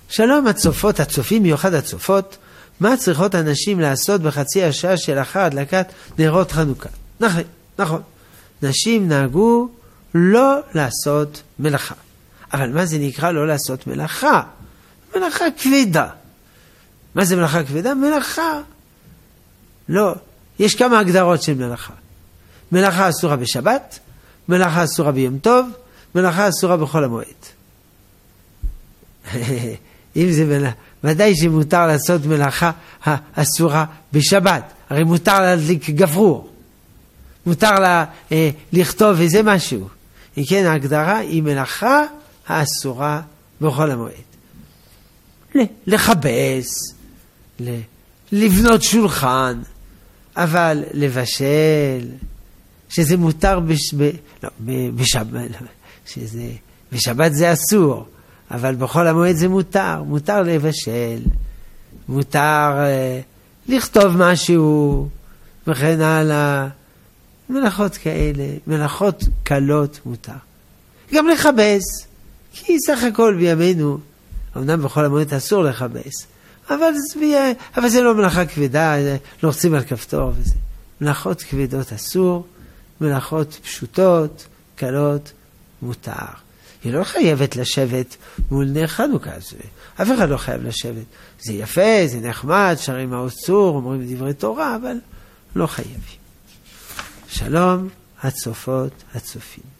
שלום הצופות, הצופים, מיוחד הצופות, מה צריכות הנשים לעשות בחצי השעה שלאחר הדלקת נרות חנוכה? נכון. נשים נהגו לא לעשות מלאכה. אבל מה זה נקרא לא לעשות מלאכה? מלאכה כבדה. מה זה מלאכה כבדה? מלאכה. לא. יש כמה הגדרות של מלאכה. מלאכה אסורה בשבת, מלאכה אסורה ביום טוב, מלאכה אסורה בחול המועד. אם זה מלאכה, ודאי שמותר לעשות מלאכה אסורה בשבת. הרי מותר להדליק גברור. מותר לכתוב איזה משהו. אם כן, ההגדרה היא מלאכה האסורה בחול המועד. לחבס, לבנות שולחן, אבל לבשל, שזה מותר בשבת זה אסור, אבל בחול המועד זה מותר לבשל, מותר לכתוב משהו, וכן הלאה, מלאכות כאלה, מלאכות קלות מותר. גם לחבס, כי סך הכל בימינו, אמנם בכל המועד אסור לחבס, אבל זה לא מלאכה כבדה, לוחצים על כפתור וזה. מלאכות כבדות אסור, מלאכות פשוטות, קלות, מותר. היא לא חייבת לשבת מול נר חנוכה, אף אחד לא חייב לשבת. זה יפה, זה נחמד, שרים האוצור, אומרים דברי תורה, אבל לא חייבים. שלום, הצופות, הצופים.